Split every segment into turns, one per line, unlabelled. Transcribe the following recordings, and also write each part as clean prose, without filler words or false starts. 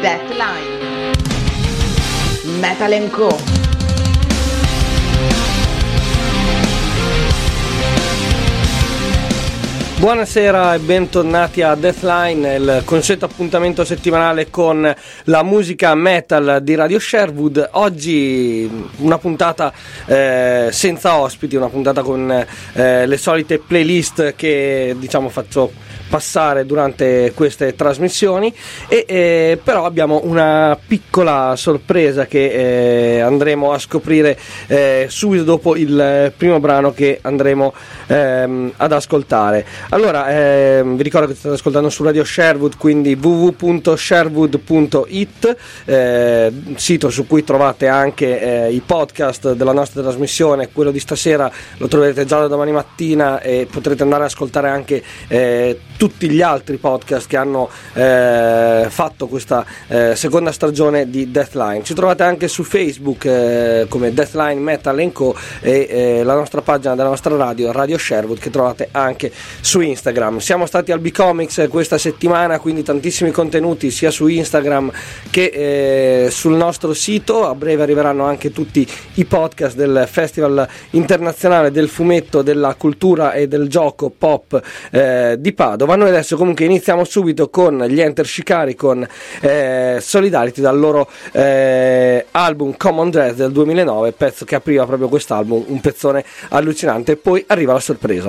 Deathline Metal & Co.
Buonasera e bentornati a Deathline, il consueto appuntamento settimanale con la musica metal di Radio Sherwood. Oggi una puntata senza ospiti, una puntata con le solite playlist che diciamo faccio passare durante queste trasmissioni e però abbiamo una piccola sorpresa che andremo a scoprire subito dopo il primo brano che andremo ad ascoltare. Allora, vi ricordo che state ascoltando su Radio Sherwood, quindi www.sherwood.it, sito su cui trovate anche i podcast della nostra trasmissione. Quello di stasera lo troverete già da domani mattina e potrete andare ad ascoltare anche tutti gli altri podcast che hanno fatto questa seconda stagione di Deathline. Ci trovate anche su Facebook come Deathline Metal & Co. e la nostra pagina della nostra radio, Radio Sherwood, che trovate anche su Instagram. Siamo stati al B-Comics questa settimana, quindi tantissimi contenuti sia su Instagram che sul nostro sito. A breve arriveranno anche tutti i podcast del Festival Internazionale del Fumetto, della Cultura e del Gioco Pop di Padova. Noi adesso comunque iniziamo subito con gli Enter Shikari con Solidarity dal loro album Common Dress del 2009, pezzo che apriva proprio quest'album, un pezzone allucinante. E poi arriva la sorpresa.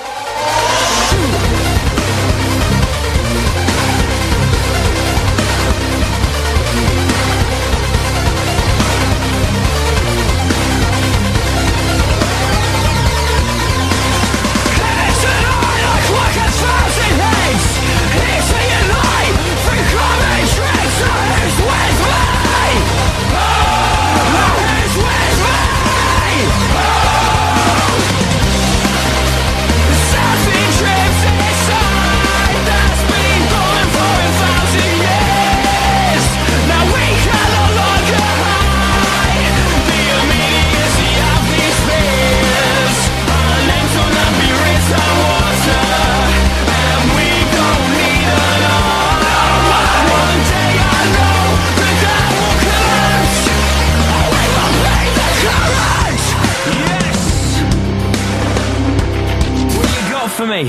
For me.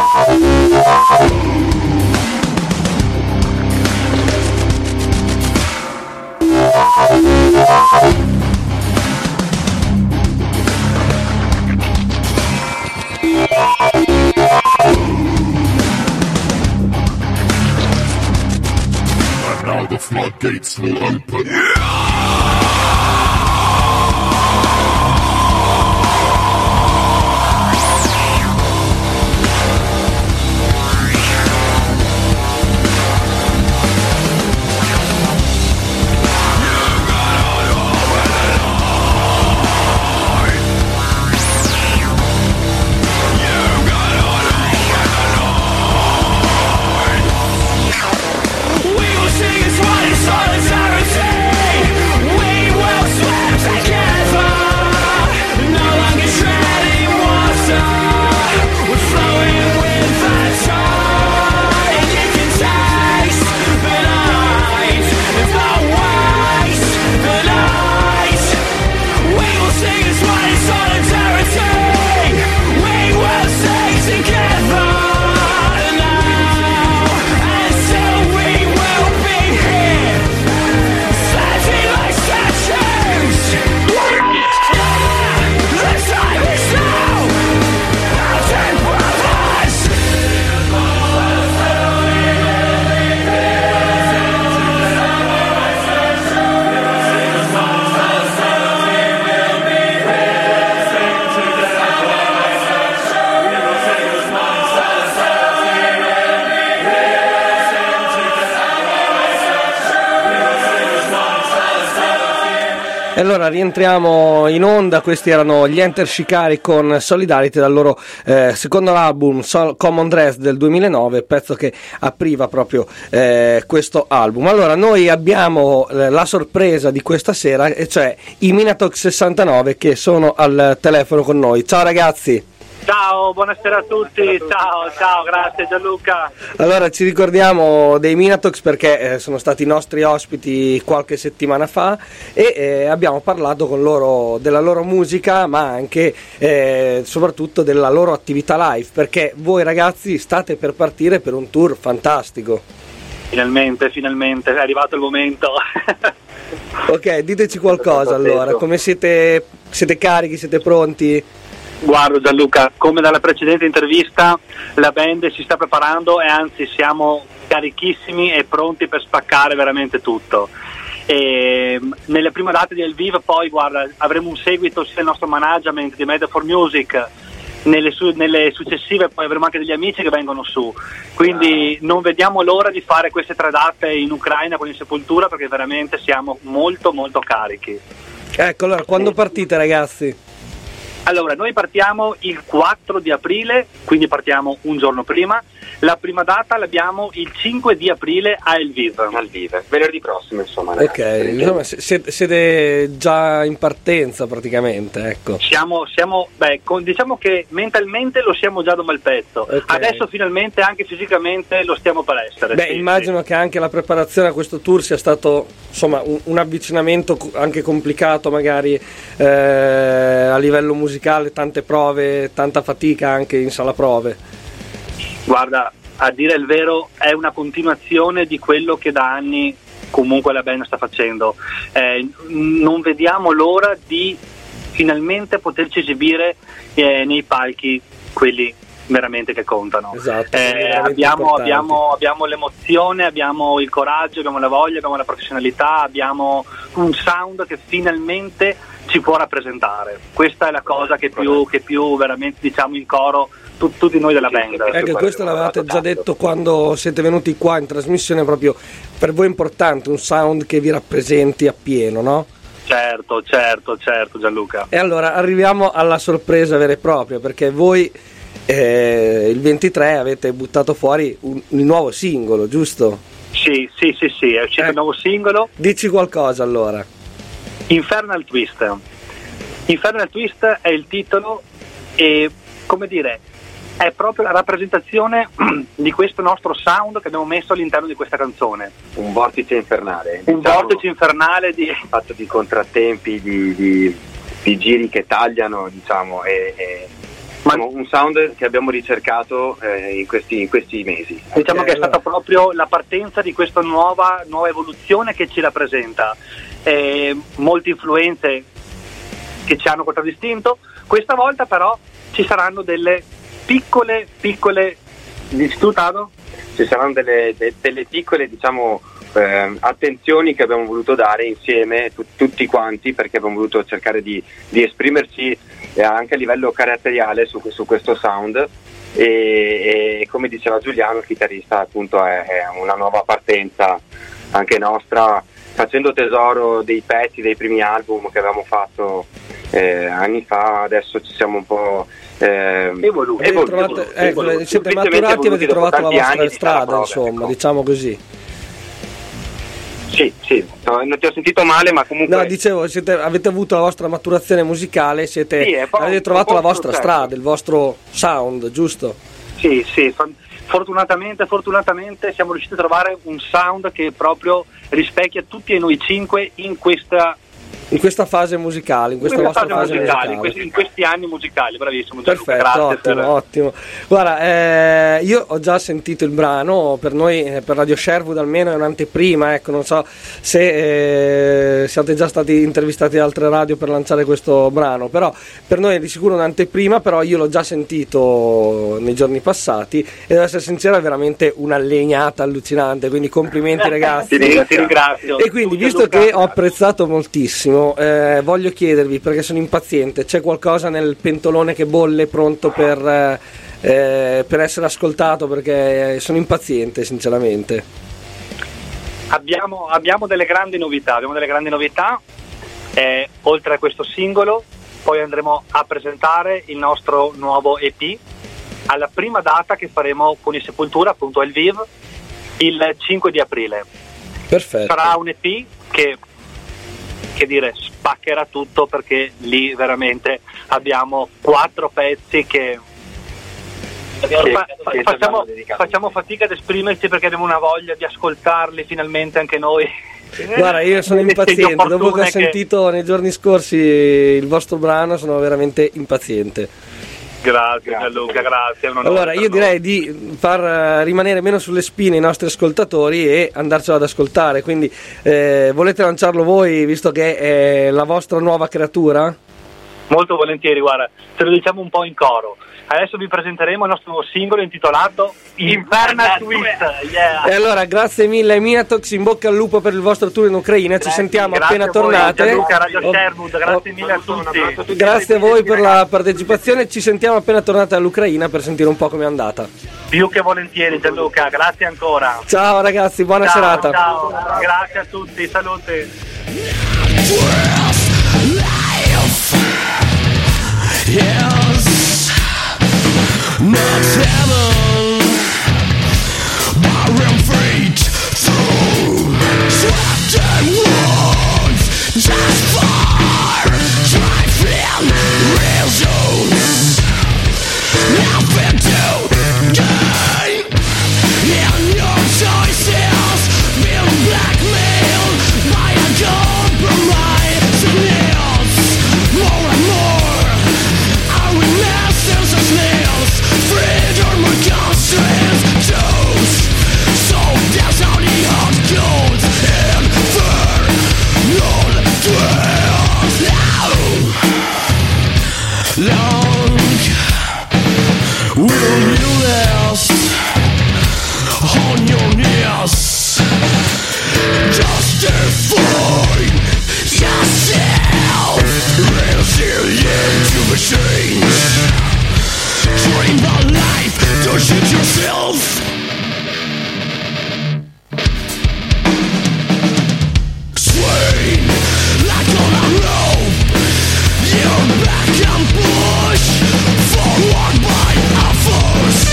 And now the floodgates will open.
E allora rientriamo in onda. Questi erano gli Enter Shikari con Solidarity dal loro secondo album Common Dress del 2009, pezzo che apriva proprio questo album. Allora noi abbiamo la sorpresa di questa sera, e cioè i Minatox 69 che sono al telefono con noi. Ciao ragazzi.
Ciao, buonasera a tutti, ciao, grazie Gianluca.
Allora, ci ricordiamo dei Minatox perché sono stati i nostri ospiti qualche settimana fa e abbiamo parlato con loro della loro musica, ma anche soprattutto della loro attività live, perché voi ragazzi state per partire per un tour fantastico.
Finalmente, è arrivato il momento.
Ok, diteci qualcosa allora, come siete carichi, siete pronti?
Guarda Gianluca, come dalla precedente intervista, la band si sta preparando e anzi siamo carichissimi e pronti per spaccare veramente tutto. E nelle prime date di Lviv poi guarda, avremo un seguito sia del nostro management di Media for Music, nelle successive poi avremo anche degli amici che vengono su, quindi non vediamo l'ora di fare queste 3 date in Ucraina con il Sepoltura, perché veramente siamo molto molto carichi.
Ecco, allora quando partite ragazzi?
Allora, noi partiamo il 4 di aprile, quindi partiamo un giorno prima. La prima data l'abbiamo il 5 di aprile a Lviv.
Venerdì prossimo, insomma.
Ok, insomma, siete già in partenza praticamente, ecco.
Diciamo che mentalmente lo siamo già da un bel pezzo. Okay. Adesso finalmente anche fisicamente lo stiamo per essere.
Beh, immagino che anche la preparazione a questo tour sia stato, insomma, un avvicinamento anche complicato magari a livello musicale, tante prove, tanta fatica anche in sala prove.
Guarda, a dire il vero è una continuazione di quello che da anni comunque la band sta facendo. Non vediamo l'ora di finalmente poterci esibire nei palchi, quelli veramente che contano.
Esatto,
abbiamo l'emozione, abbiamo il coraggio, abbiamo la voglia, abbiamo la professionalità, abbiamo un sound che finalmente ci può rappresentare. Questa è la cosa che più veramente diciamo in coro tutti noi della band.
Ecco, questo l'avevate già detto quando siete venuti qua in trasmissione, proprio per voi è importante un sound che vi rappresenti appieno, no?
Certo Gianluca.
E allora arriviamo alla sorpresa vera e propria, perché voi il 23 avete buttato fuori il nuovo singolo, giusto?
Sì, è uscito il nuovo singolo.
Dici qualcosa allora.
Infernal Twist è il titolo e, come dire, è proprio la rappresentazione di questo nostro sound che abbiamo messo all'interno di questa canzone.
Un vortice infernale.
Vortice infernale
fatto di contrattempi, di giri che tagliano, diciamo, un sound che abbiamo ricercato in questi mesi.
Diciamo che è stata proprio la partenza di questa nuova evoluzione che ci rappresenta. Molte influenze che ci hanno contraddistinto. Questa volta però ci saranno delle piccole dici tu, Tado?
Ci saranno delle piccole, diciamo, attenzioni che abbiamo voluto dare insieme tutti quanti, perché abbiamo voluto cercare di esprimerci anche a livello caratteriale su questo sound e come diceva Giuliano, il chitarrista, appunto è una nuova partenza anche nostra, facendo tesoro dei pezzi dei primi album che avevamo fatto anni fa. Adesso ci siamo un po'
evoluti. Siete maturati, avete trovato la vostra strada, insomma, ecco. Diciamo così.
Sì, non ti ho sentito male, ma comunque...
No, dicevo, avete avuto la vostra maturazione musicale, avete trovato la vostra strada, il vostro sound, giusto?
Sì, fortunatamente siamo riusciti a trovare un sound che proprio rispecchia tutti e noi 5 in questa
fase musicale, in questa vostra fase musicale.
In questi anni musicali, bravissimo.
Perfetto, ottimo. Guarda, io ho già sentito il brano, per noi, per Radio Sherwood almeno è un'anteprima, ecco, non so se siate già stati intervistati da altre radio per lanciare questo brano, però per noi è di sicuro un'anteprima, però io l'ho già sentito nei giorni passati e devo essere sincero, è veramente una legnata allucinante, quindi complimenti ragazzi.
Ti ringrazio.
E quindi, visto che ho apprezzato moltissimo, voglio chiedervi, perché sono impaziente, c'è qualcosa nel pentolone che bolle pronto per essere ascoltato, perché sono impaziente sinceramente.
Abbiamo delle grandi novità, oltre a questo singolo poi andremo a presentare il nostro nuovo EP alla prima data che faremo con il Sepoltura, appunto a Lviv, il 5 di aprile.
Perfetto.
Sarà un EP che spaccherà tutto, perché lì veramente abbiamo 4 pezzi che Facciamo fatica ad esprimerci perché abbiamo una voglia di ascoltarli finalmente anche noi.
Guarda, io sono impaziente, dopo che ho sentito nei giorni scorsi il vostro brano sono veramente impaziente.
Grazie Gianluca, grazie.
Allora io direi di far rimanere meno sulle spine i nostri ascoltatori e andarcelo ad ascoltare, quindi volete lanciarlo voi visto che è la vostra nuova creatura?
Molto volentieri, guarda, te lo diciamo un po' in coro. Adesso vi presenteremo il nostro nuovo singolo intitolato Infernal Twist. Yeah.
E allora grazie mille ai Minatox, in bocca al lupo per il vostro tour in Ucraina, ci sentiamo appena tornate.
Gianluca, Radio Sherwood, grazie mille a tutti.
Grazie a voi per la partecipazione, ci sentiamo appena tornate all'Ucraina per sentire un po' com'è andata.
Più che volentieri Gianluca, grazie ancora.
Ciao ragazzi, buona serata.
Ciao, grazie a tutti, salute.
Yes, not heaven, barren feet through swept and wounds, just far, driving real zones, nothing to gain, in your choices, being blackmailed by a compromise, more and more. Freedom or constraints, toes. So that's how the heart goes. Infernal twist. Long will you last on your knees? Justify yourself. Resilient to machines. Dream the life, don't shoot yourself. Swing like on a rope. You're back and push forward by a force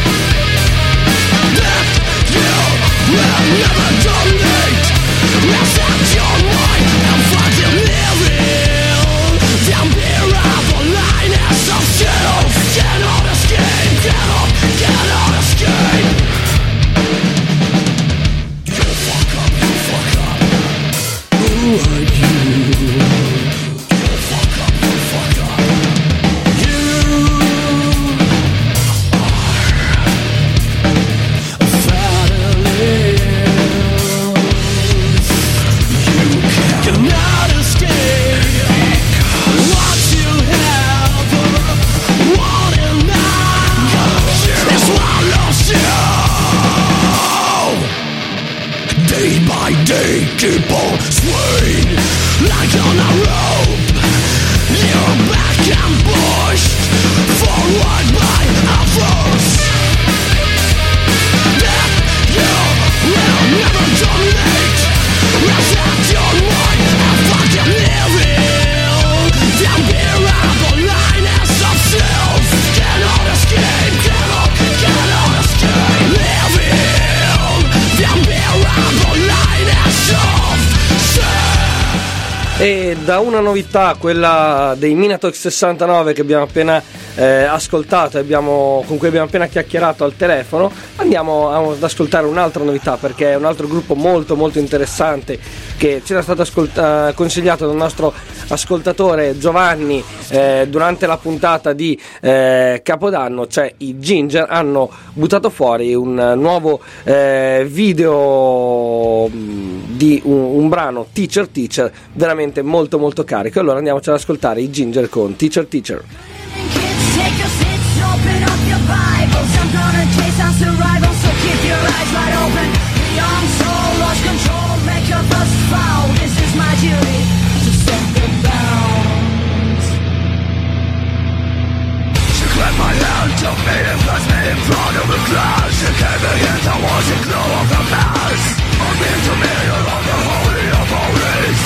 that you will never dominate. Reset your mind and fucking live it. Down here are the lioness of self. Cannot escape, cannot escape. You fuck up. Who are you? You fuck up. You are fatally. You cannot escape what you have. What in is swallows you. Day by day, keep on swaying like on a rope. You're back and pushed forward by a force that you will never dominate. Reset your mind and fucking live it. Down here are the lioness of self. Cannot escape, cannot escape. Live it. Down here are the lioness of self.
E da una novità, quella dei Minatox 69 che abbiamo appena ascoltato e con cui abbiamo appena chiacchierato al telefono, andiamo ad ascoltare un'altra novità, perché è un altro gruppo molto molto interessante che ci era stato consigliato dal nostro ascoltatore Giovanni durante la puntata di Capodanno, cioè i Ginger hanno buttato fuori un nuovo video di un brano Teacher veramente molto molto carico. Allora andiamoci ad ascoltare i Ginger con Teacher.
Take your seats, open up your Bibles. I'm gonna chase on survival, so keep your eyes wide open. The young soul lost control, make your bus fall. This is my duty to set the bounds.
She grabbed my hand, took me and placed me in front of a class. She gave me hands, I was the glow of the mass. I'm into me along the holy of holies.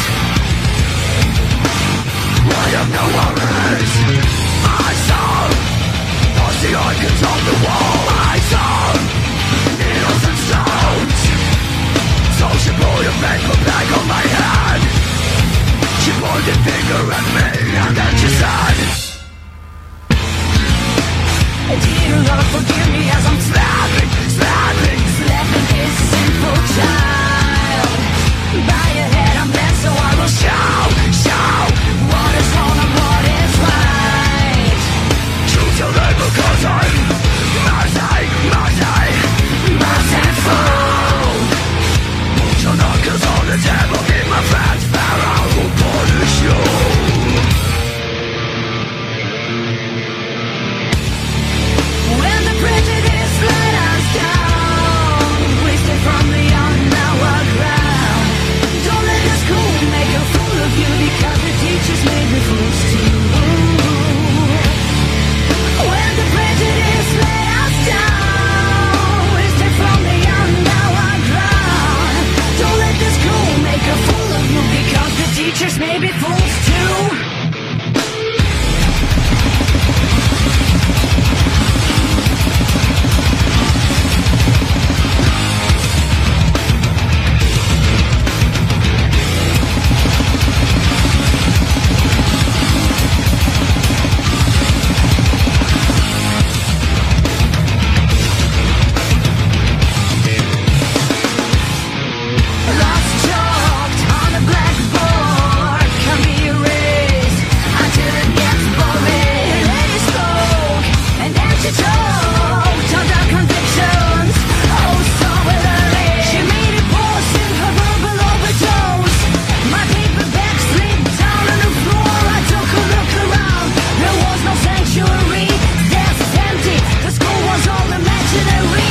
I have no worries. I saw the icons on the wall. I saw needles and stones. So she pulled a paper bag on my head. She pointed a finger at me and then she said,
Dear Lord, forgive me as I'm slapping this sinful child. By your head I'm led, so I will show what is wrong and what is right.
Choose your name because I'm merciful. Put your knuckles on the table, give my friends power, I will punish you.
When the prejudice let us down, wasted from the young, now our ground. Don't let the school make a fool of you, because the teachers made the fools too. When the prejudice let us down, wasted from the young, now our ground. Don't let the school make a fool of you, because the teachers may be fools too. Lost chalked on a blackboard can be erased until it gets boring. Lady spoke and then she choked on their convictions. Oh, so early. She made it pause in her verbal overdose. My paperback slipped down on the floor. I took a look around. There was no sanctuary. Desk empty. The school was all imaginary.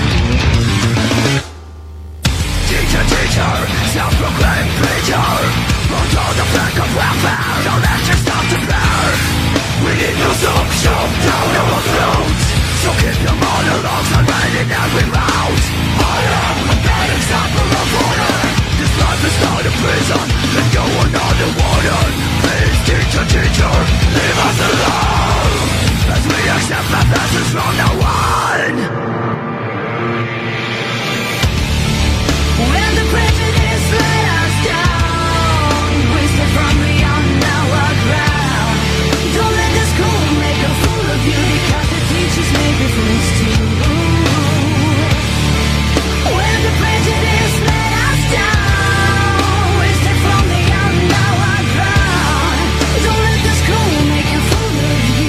Teacher, self-proclaimed preacher. Put on the flag of welfare, don't let your stuff to bear. We need no soup down our throats. So keep your monologues and write in every route. I am a bad example of order. This life is not a prison, and you are not a warden. Please, teacher, leave us alone, as we accept my message from now on.
When the prejudice let us down, wasted from the young, now our ground. Don't let the school make a fool of you, because the teachers may be fools too. When the prejudice let us down, wasted from the young, now our ground. Don't let the school make a fool of you.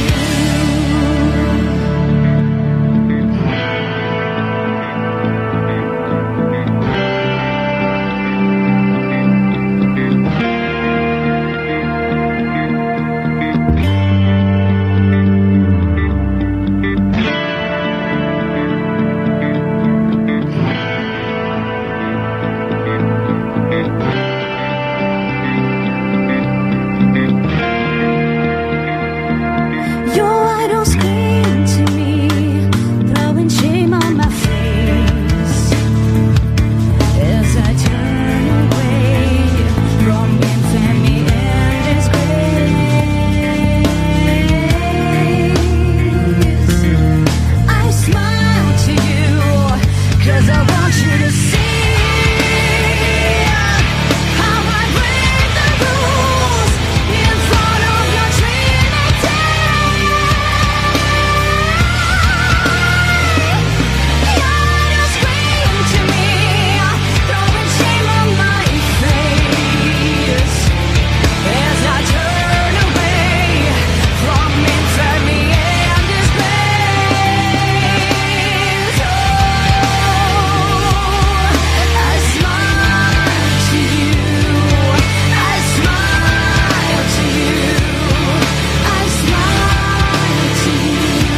Your idols scream to me, throwing shame on my face as I turn away from infamy and disgrace. I smile to you, 'cause I want you to see how I break the rules in front of your Trinity. You scream to me, throwing shame on my face as I turn away from infamy and disgrace. Oh, I smile to you, I smile to you, I smile to you.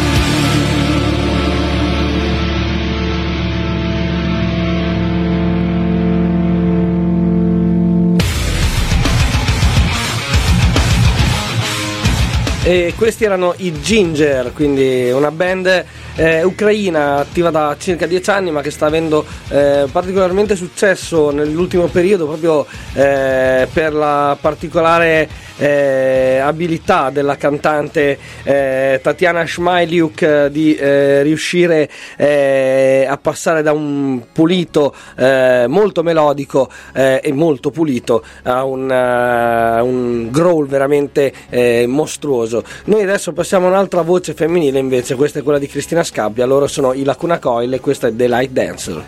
E questi erano i Ginger, quindi una band ucraina attiva da circa 10 anni, ma che sta avendo particolarmente successo nell'ultimo periodo, proprio per la particolare abilità della cantante Tatiana Shmailiuk di riuscire a passare da un pulito molto melodico e molto pulito a un growl veramente mostruoso. Noi adesso passiamo a un'altra voce femminile invece, questa è quella di Cristina Scabbia, loro sono i Lacuna Coil e questa è The Light Dancer.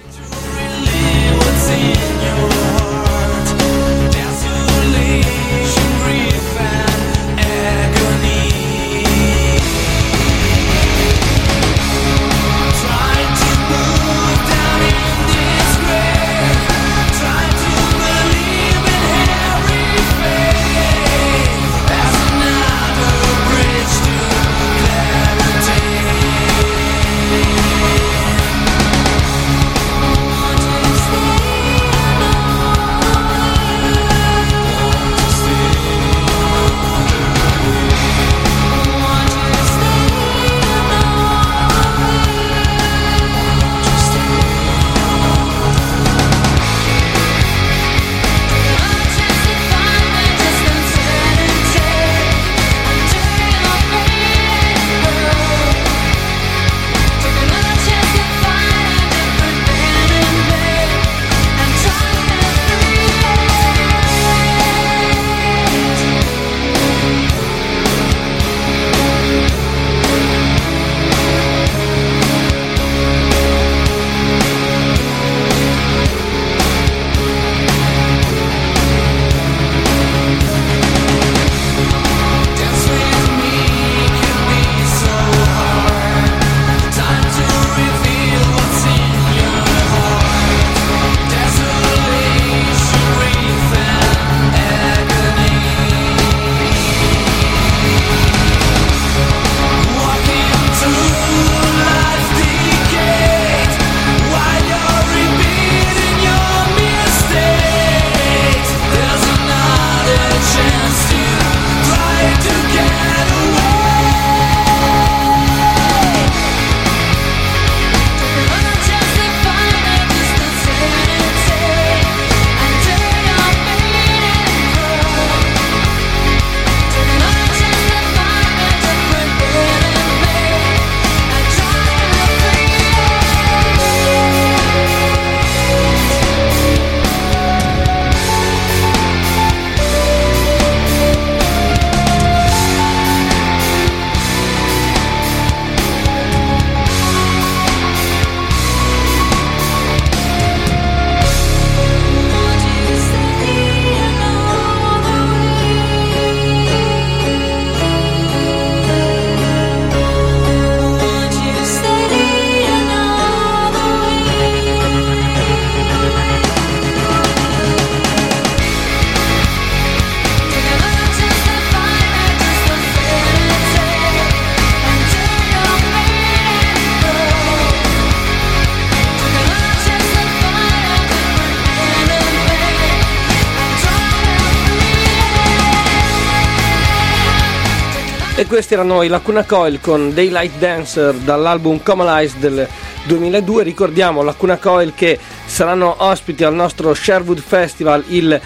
E questi erano i Lacuna Coil con Daylight Dancer dall'album Comalize del 2002. Ricordiamo Lacuna Coil che saranno ospiti al nostro Sherwood Festival il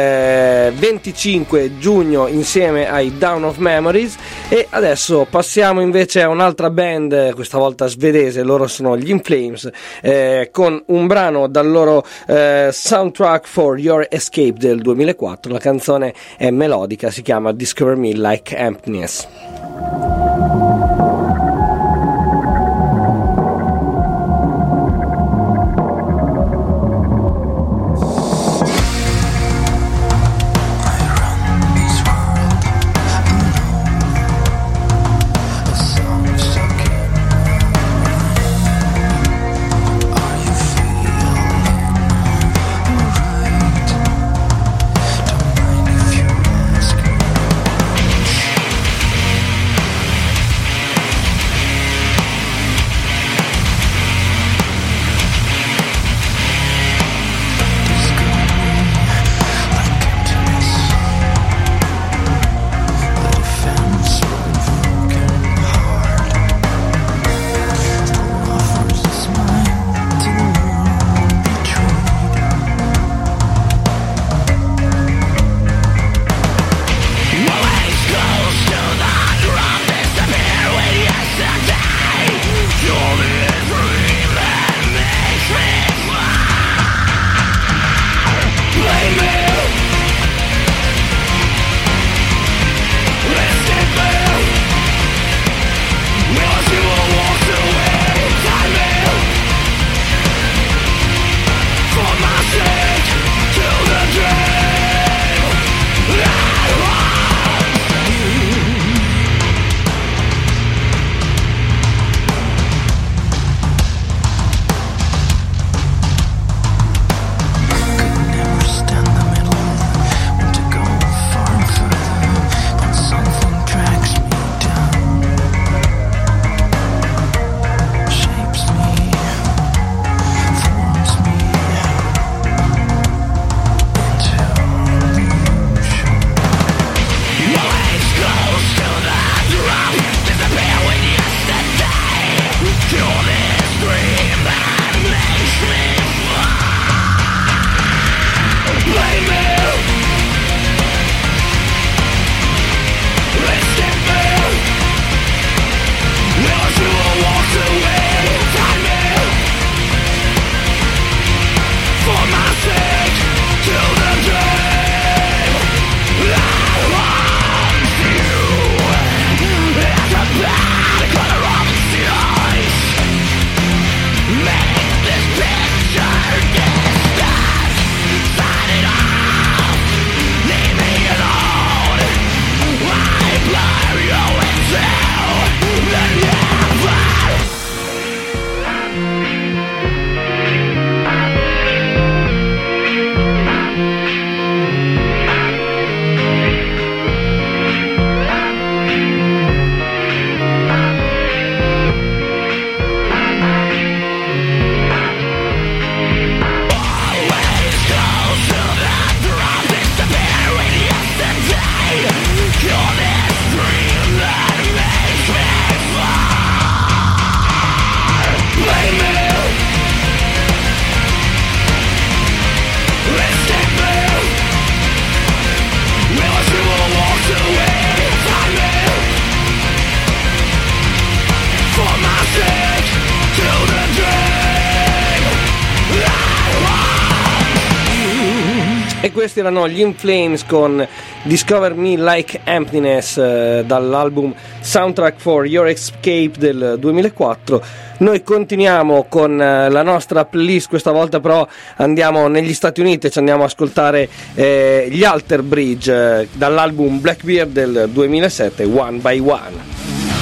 25 giugno insieme ai Dawn of Memories. E adesso passiamo invece a un'altra band, questa volta svedese, loro sono gli In Flames, con un brano dal loro Soundtrack for Your Escape del 2004. La canzone è melodica, si chiama Discover Me Like Emptiness. E questi erano gli In Flames con Discover Me Like Emptiness dall'album Soundtrack for Your Escape del 2004. Noi continuiamo con la nostra playlist, questa volta però andiamo negli Stati Uniti e ci andiamo a ascoltare gli Alter Bridge dall'album Blackbeard del 2007, One by One.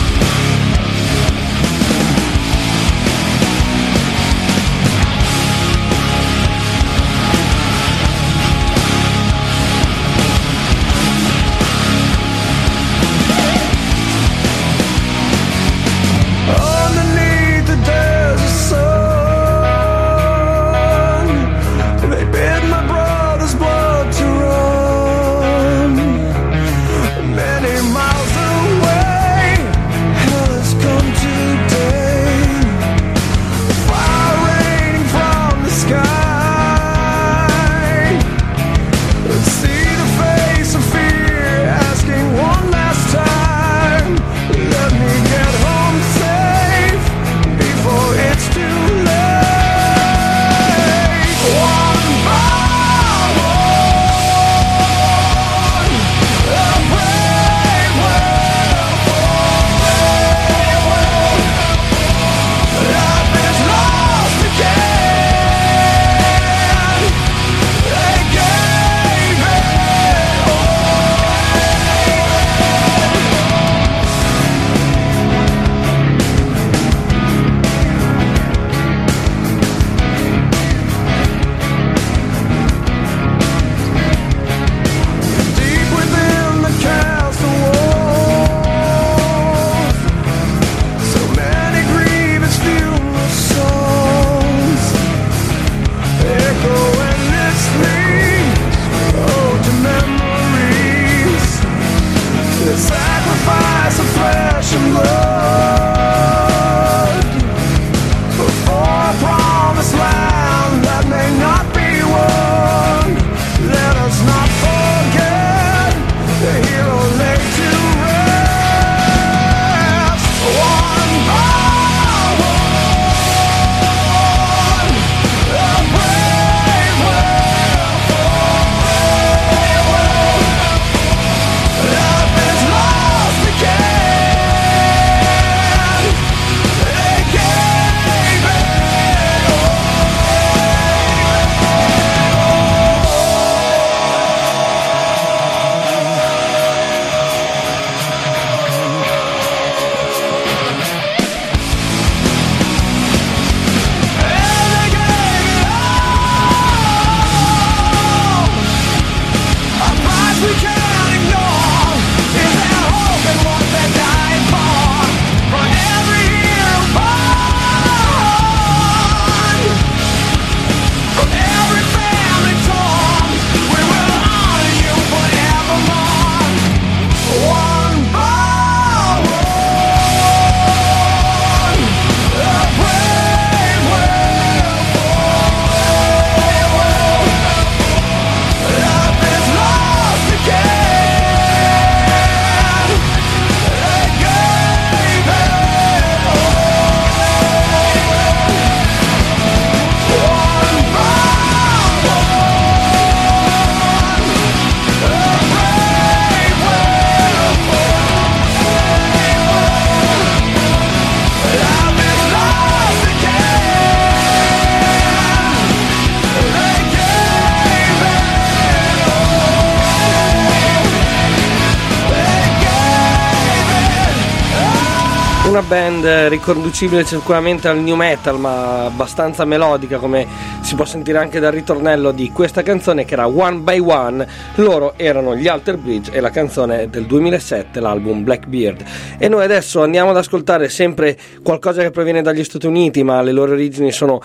Una band riconducibile sicuramente al new metal, ma abbastanza melodica, come si può sentire anche dal ritornello di questa canzone, che era One by One. Loro erano gli Alter Bridge e la canzone è del 2007, l'album Blackbeard. E noi adesso andiamo ad ascoltare sempre qualcosa che proviene dagli Stati Uniti, ma le loro origini sono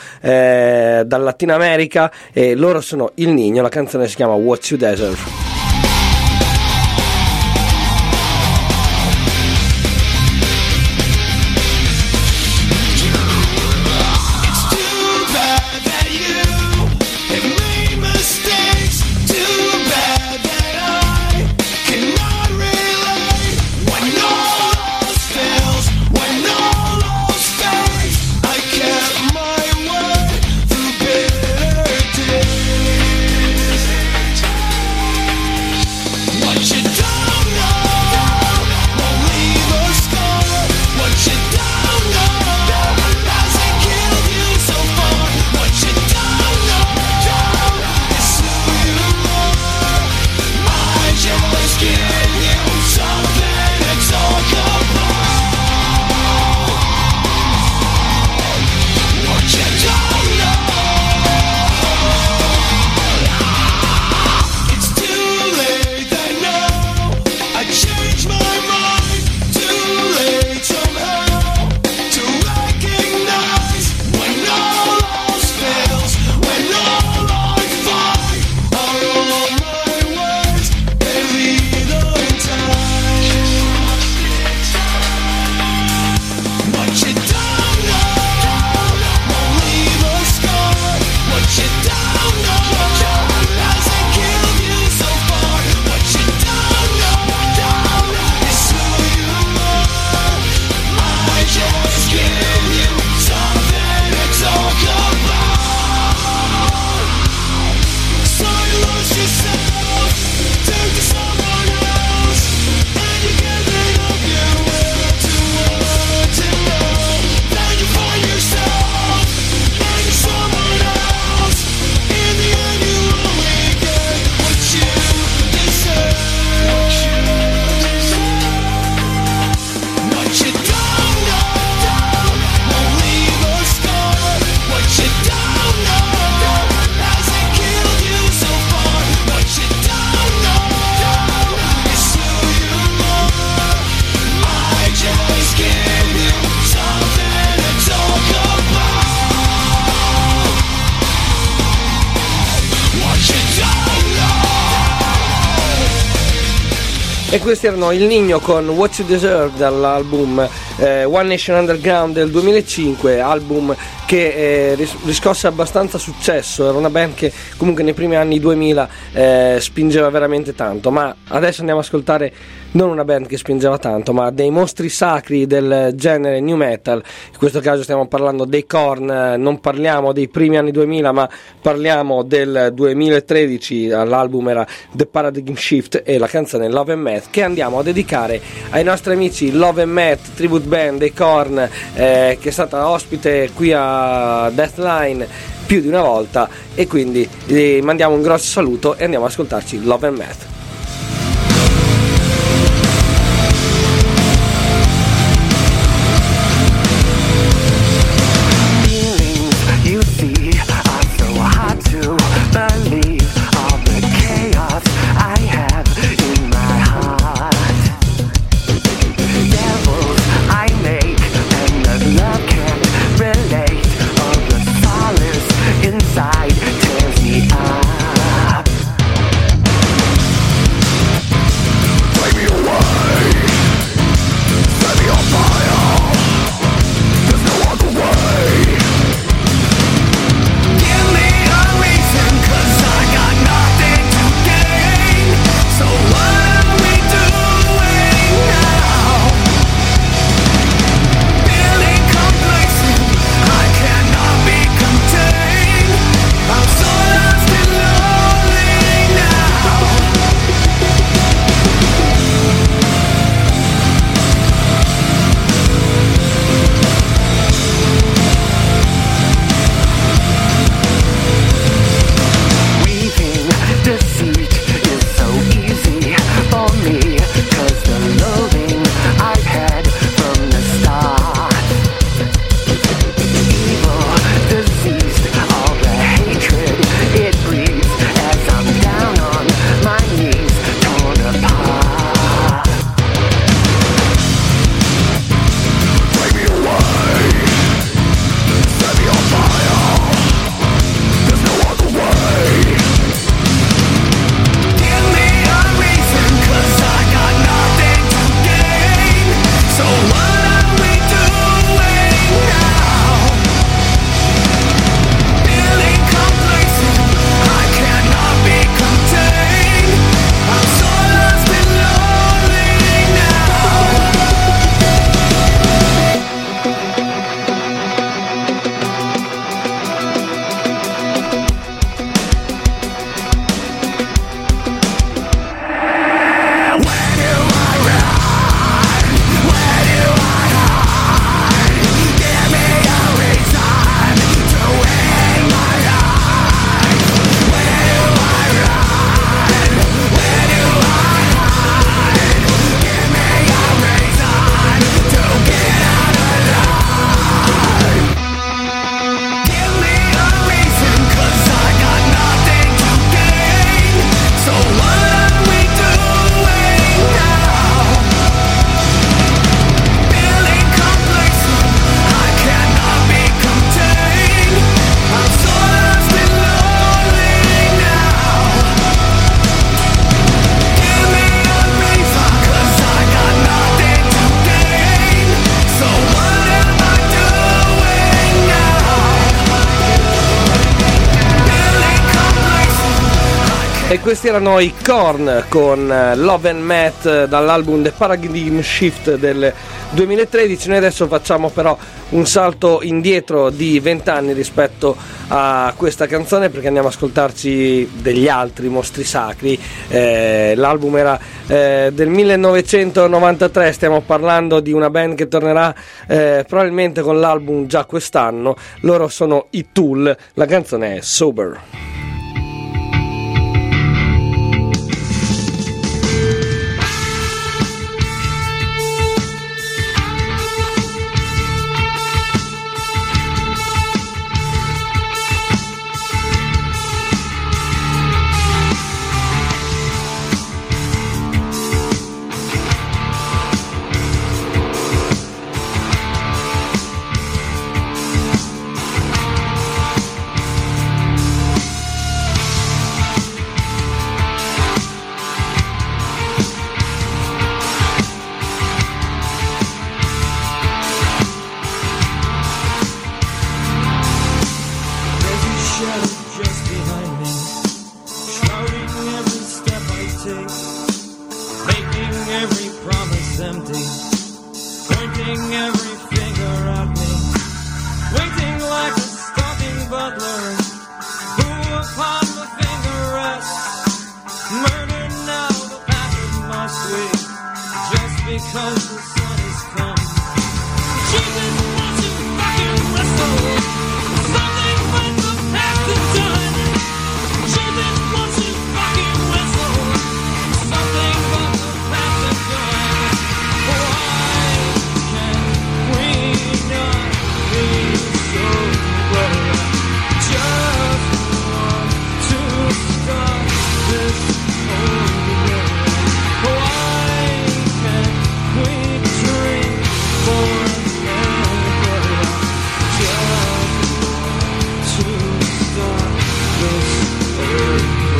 dal Latino America, e loro sono Il Niño. La canzone si chiama What You Deserve. E questi erano Il Nigno con What You Deserve dall'album One Nation Underground del 2005, album che riscosse abbastanza successo. Era una band che comunque nei primi anni 2000 spingeva veramente tanto, ma adesso andiamo ad ascoltare non una band che spingeva tanto, ma dei mostri sacri del genere new metal. In questo caso stiamo parlando dei Korn, non parliamo dei primi anni 2000, ma parliamo del 2013. L'album era The Paradigm Shift e la canzone Love and Math, che andiamo a dedicare ai nostri amici Love and Math, tribute band dei Korn, che è stata ospite qui a Deathline più di una volta, e quindi mandiamo un grosso saluto e andiamo ad ascoltarci Love and Math. E questi erano i Korn con Love and Math dall'album The Paradigm Shift del 2013. Noi adesso facciamo però un salto indietro di 20 anni rispetto a questa canzone, perché andiamo ad ascoltarci degli altri mostri sacri. L'album era del 1993, stiamo parlando di una band che tornerà probabilmente con l'album già quest'anno. Loro sono i Tool, la canzone è Sober.
murder now the path of my sweet, just because the sun has come. Jesus wants to fucking wrestle something but the past is done. Jesus wants to fucking wrestle something but the past is done. Why can we not be sober? Just want to start this over. Why can't we drink forever? Just want to start this over.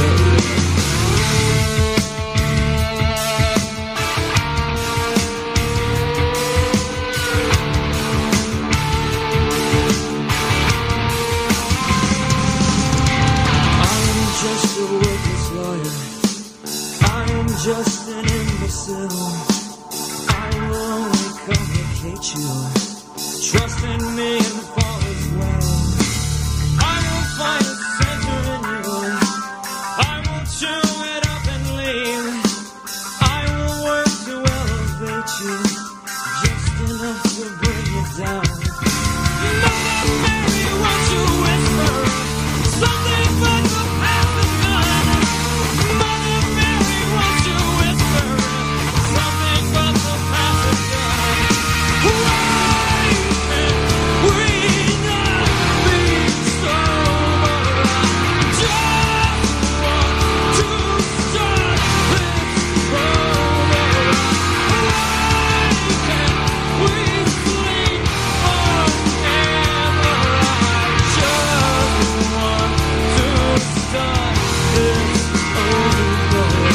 Just a worthless liar. I am just an imbecile. I will only complicate you. Trust in me and fall as well. I will find a center in you. I will chew it up and leave. I will work to elevate you, just enough to bring you down. Mother Mary, won't you whisper something but the past is done? Mother Mary, won't you whisper something but the past is done? Why can't we not be sober? Just want to start this over. Why can't we sleep forever? I just want to start this over.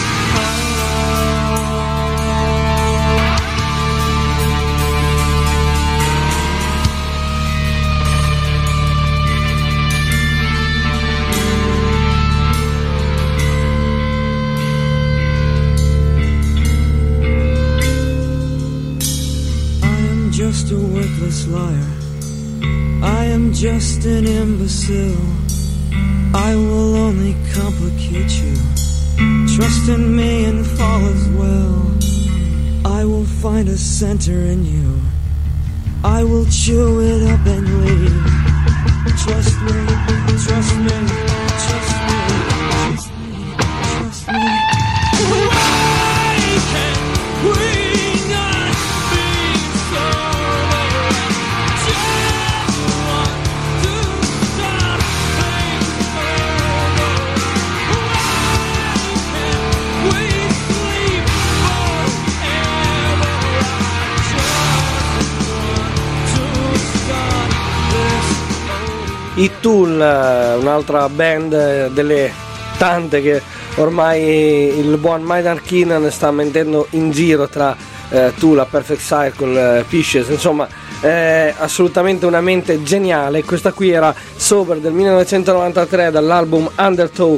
I am just a worthless liar. I am just an imbecile. I will only complicate you. Trust in me and fall as well. I will find a center in you. I will chew it up and leave. Trust me, trust me, trust me, trust me, trust me. Why can't we not be sober? Just want to start things over. Why can't we sleep forever? I just want to start this over.
I Tool, un'altra band delle tante che ormai il buon Maynard Keenan sta mettendo in giro tra Tool, A Perfect Circle, Pisces, insomma assolutamente una mente geniale. Questa qui era Sober del 1993 dall'album Undertow,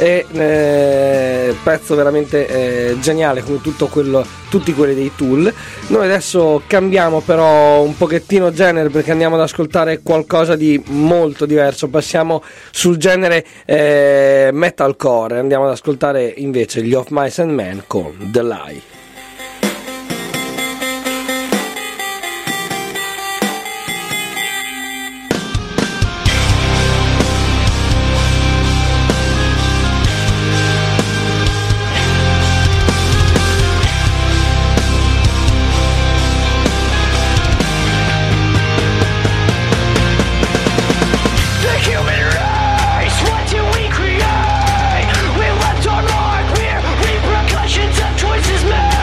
e pezzo veramente geniale come tutti quelli dei Tool. Noi adesso cambiamo però un pochettino genere, perché andiamo ad ascoltare qualcosa di molto diverso. Passiamo sul genere metalcore, andiamo ad ascoltare invece gli Of Mice and Men con The Lie.
The human race, what do we create? We left our mark, we're repercussions of choices made.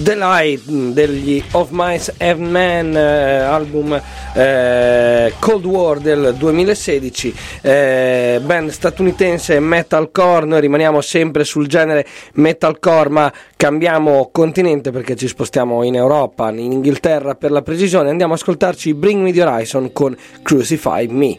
The Light degli Of Mice and Men, album Cold War del 2016, band statunitense metalcore. Noi rimaniamo sempre sul genere metalcore, ma cambiamo continente perché ci spostiamo in Europa, in Inghilterra per la precisione. Andiamo a ascoltarci Bring Me The Horizon con Crucify Me.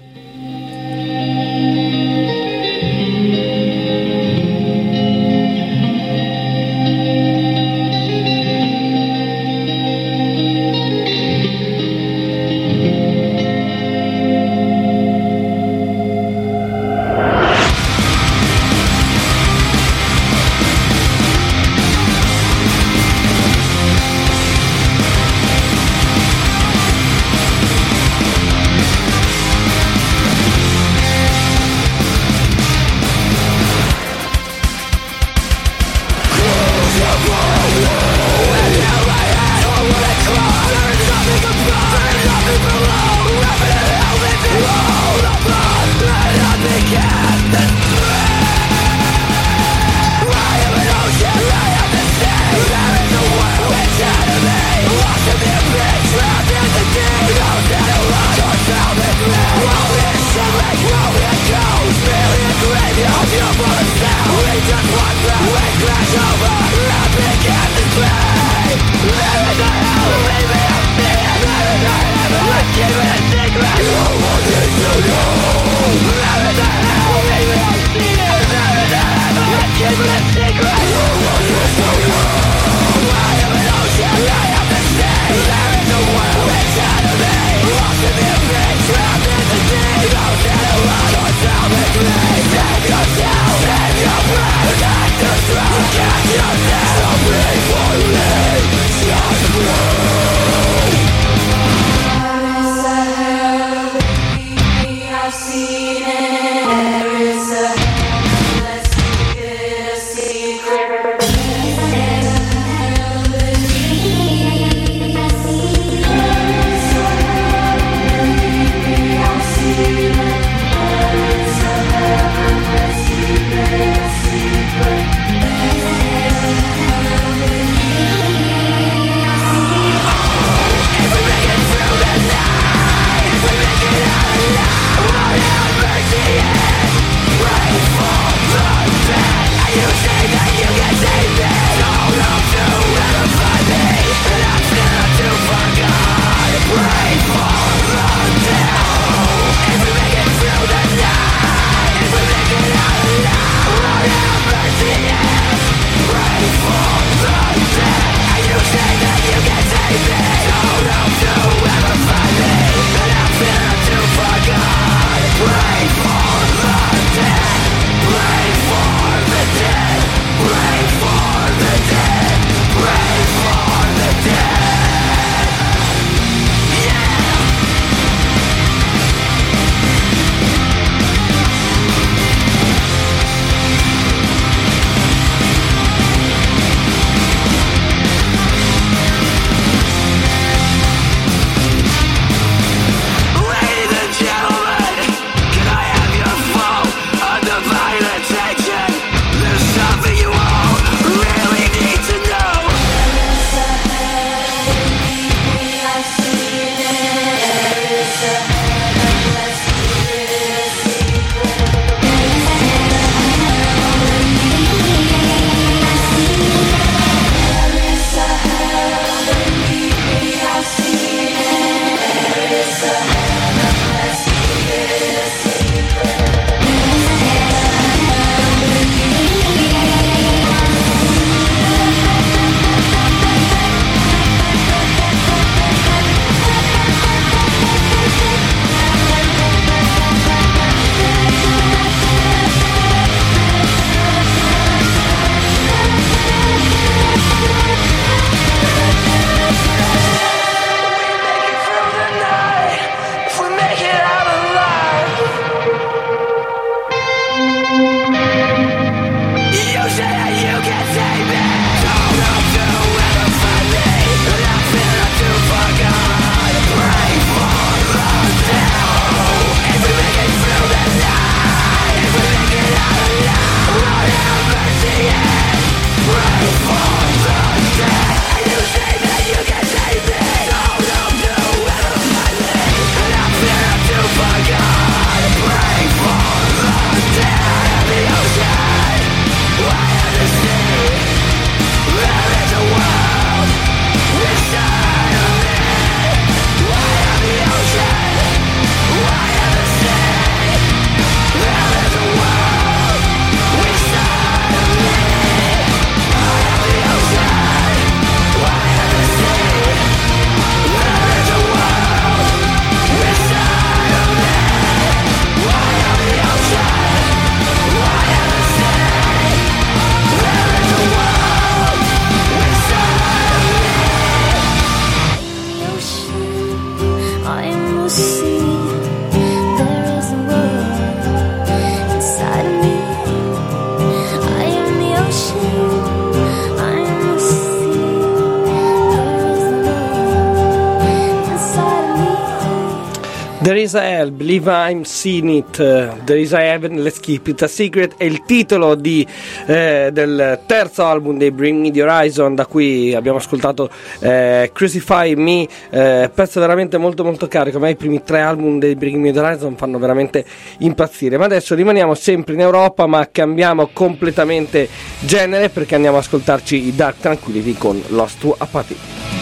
There is a hell, believe I'm seen it, there is a heaven, let's keep it a secret, è il titolo del terzo album dei Bring Me the Horizon, da cui abbiamo ascoltato Crucify Me, pezzo veramente molto molto carico. A me i primi 3 album dei Bring Me the Horizon fanno veramente impazzire. Ma adesso rimaniamo sempre in Europa, ma cambiamo completamente genere, perché andiamo ad ascoltarci i Dark Tranquillity con Lost to Apathy.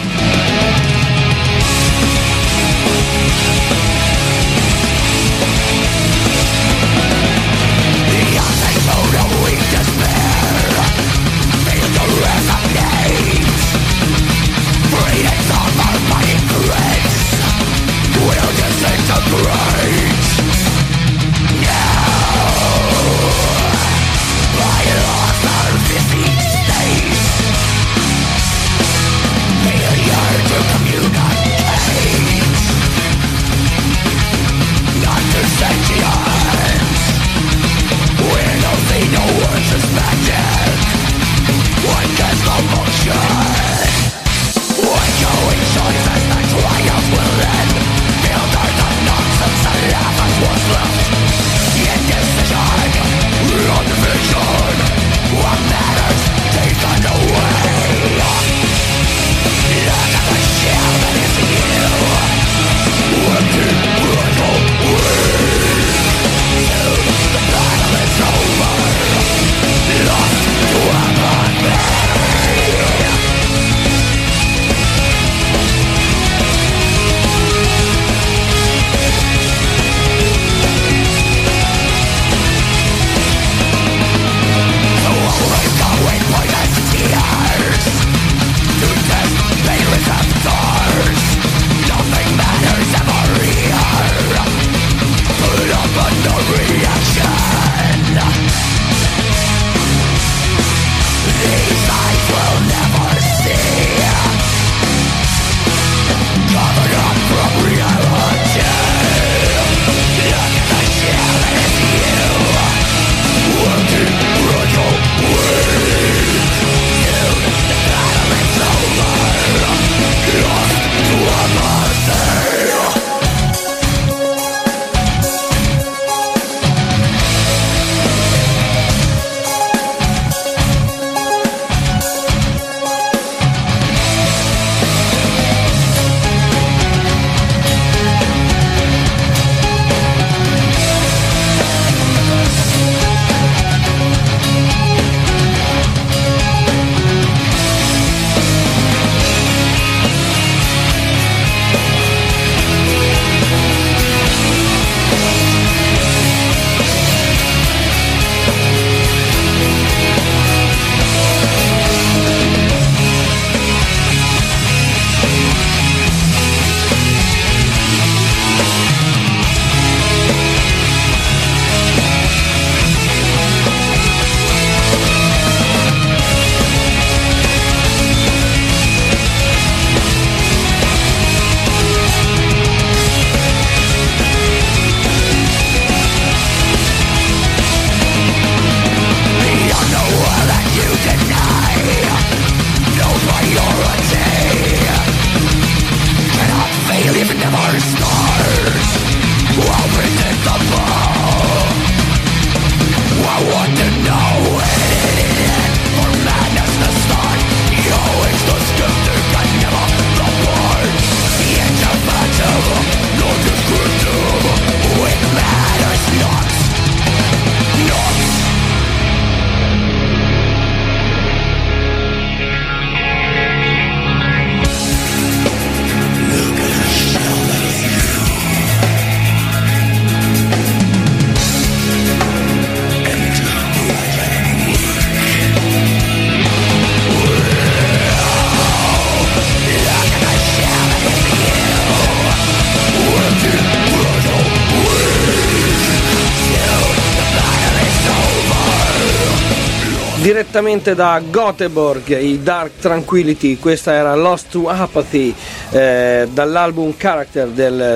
Direttamente da Göteborg, i Dark Tranquillity, questa era Lost to Apathy, dall'album Character del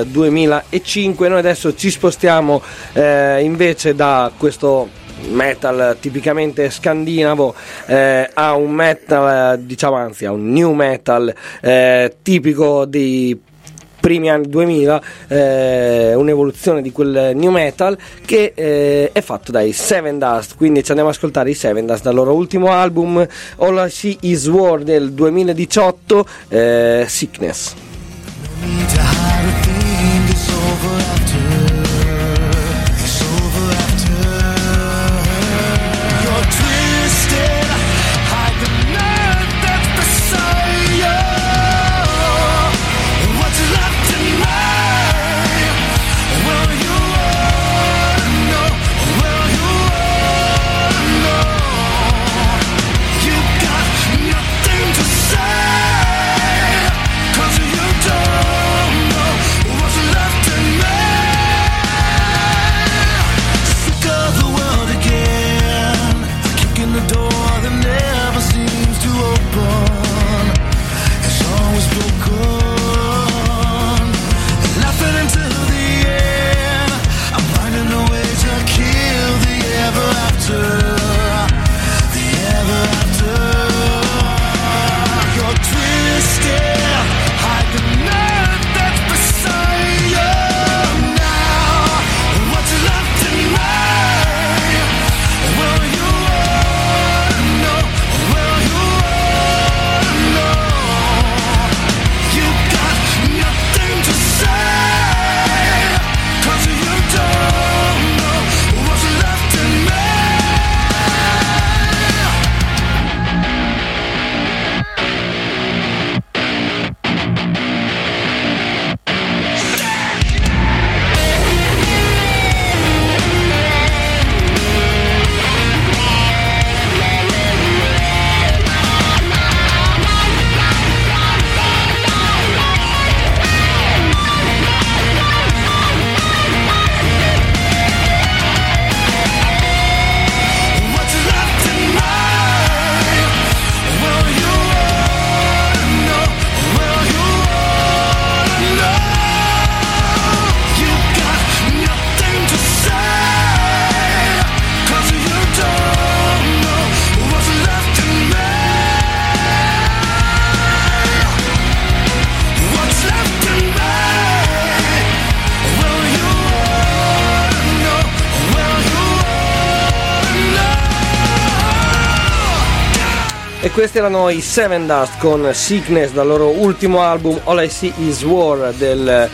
2005. Noi adesso ci spostiamo invece da questo metal tipicamente scandinavo a un metal, diciamo, anzi a un new metal tipico di primi anni 2000, un'evoluzione di quel new metal che è fatto dai Sevendust. Quindi ci andiamo a ascoltare i Sevendust dal loro ultimo album All I See Is War del 2018, Sickness. E questi erano i Sevendust con Sickness dal loro ultimo album All I See Is War del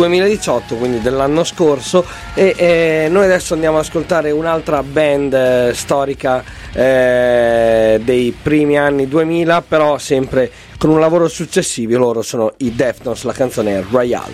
2018, quindi dell'anno scorso. E noi adesso andiamo ad ascoltare un'altra band storica dei primi anni 2000, però sempre con un lavoro successivo. Loro sono i Deftones, la canzone è Royale.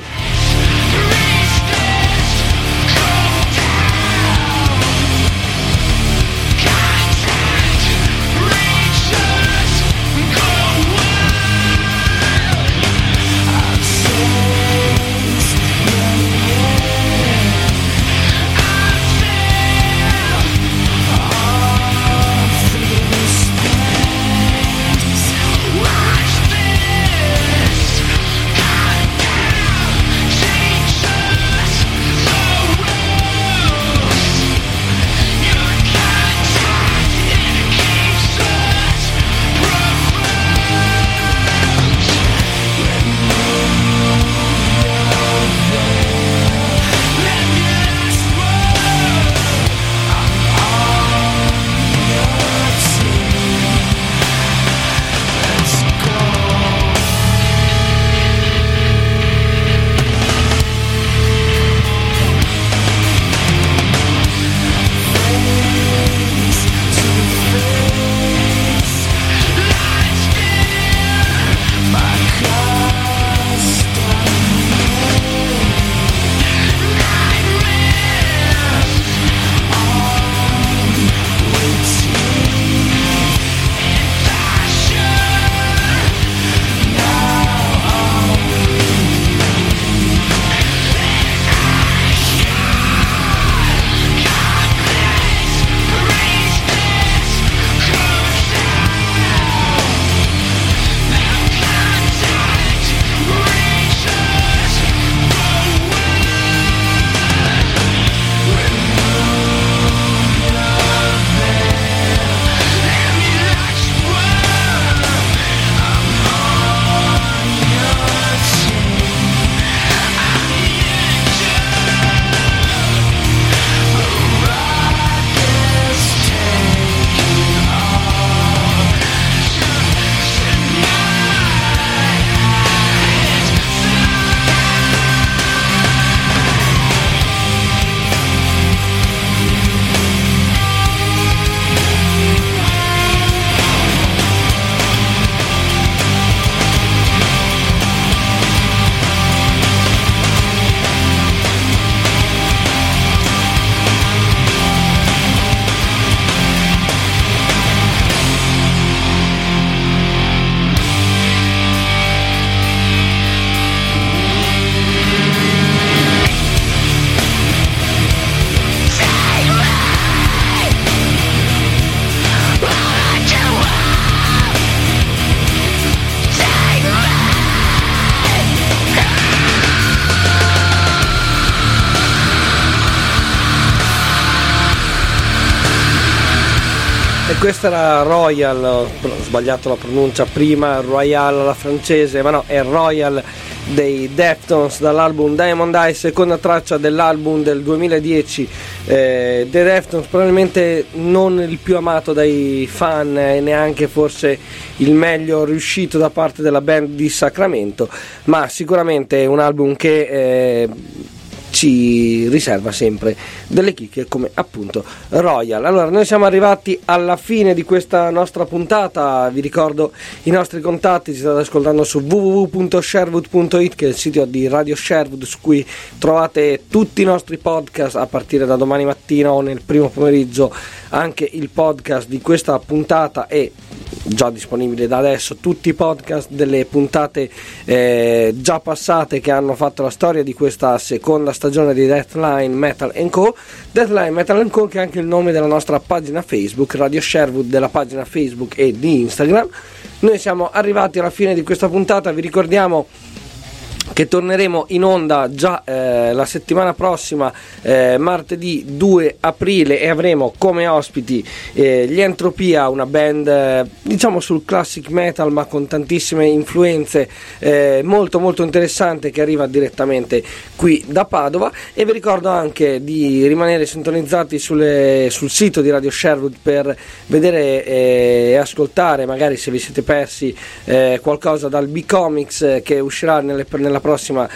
Watch this, goddamn.
Questa era Royal, ho sbagliato la pronuncia prima, Royal alla francese, ma no, è Royal dei Deftones dall'album Diamond Eye, seconda traccia dell'album del 2010 dei Deftones, probabilmente non il più amato dai fan e neanche forse il meglio riuscito da parte della band di Sacramento, ma sicuramente un album che ci riserva sempre delle chicche come appunto Royal. Allora, noi siamo arrivati alla fine di questa nostra puntata, vi ricordo i nostri contatti, ci state ascoltando su www.sherwood.it, che è il sito di Radio Sherwood, su cui trovate tutti i nostri podcast a partire da domani mattina o nel primo pomeriggio. Anche il podcast di questa puntata è già disponibile da adesso, tutti i podcast delle puntate già passate che hanno fatto la storia di questa seconda stagione di Deathline Metal & Co. Deathline Metal & Co, che è anche il nome della nostra pagina Facebook, Radio Sherwood, della pagina Facebook e di Instagram. Noi siamo arrivati alla fine di questa puntata, vi ricordiamo che torneremo in onda già la settimana prossima, martedì 2 aprile, e avremo come ospiti gli Entropia, una band diciamo sul classic metal ma con tantissime influenze, molto molto interessante, che arriva direttamente qui da Padova. E vi ricordo anche di rimanere sintonizzati sul sito di Radio Sherwood per vedere e ascoltare, magari se vi siete persi qualcosa dal B-Comics che uscirà nella prossima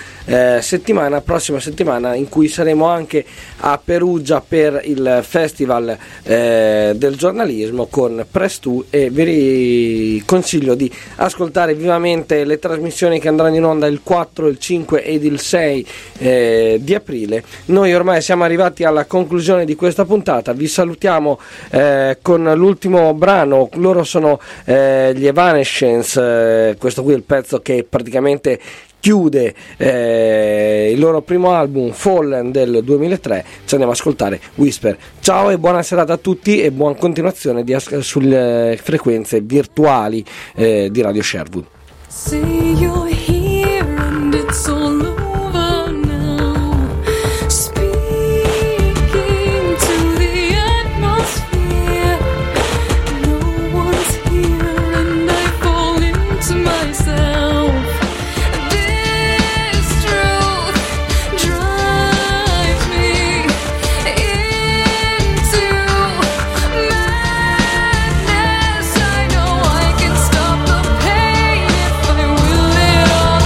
settimana, in cui saremo anche a Perugia per il Festival del giornalismo con Press2, e vi consiglio di ascoltare vivamente le trasmissioni che andranno in onda il 4, il 5 ed il 6 di aprile. Noi ormai siamo arrivati alla conclusione di questa puntata, vi salutiamo con l'ultimo brano. Loro sono gli Evanescence, questo qui è il pezzo che praticamente chiude il loro primo album Fallen del 2003. Ci andiamo ad ascoltare Whisper. Ciao e buona serata a tutti e buona continuazione sulle frequenze virtuali di Radio Sherwood.
See you're here and it's all over now. Speaking to the atmosphere. No one's here and I fall into myself. This truth drives me into madness. I know I can stop the pain if I will it all.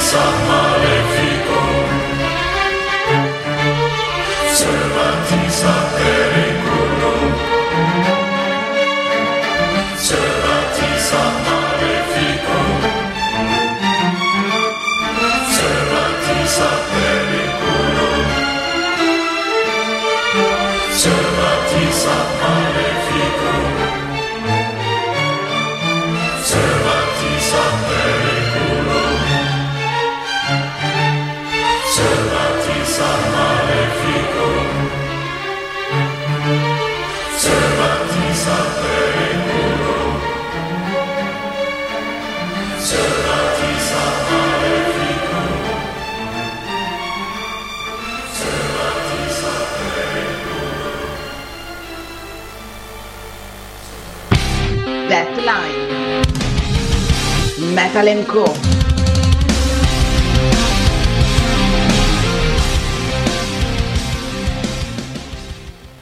Deathline, Metal Co.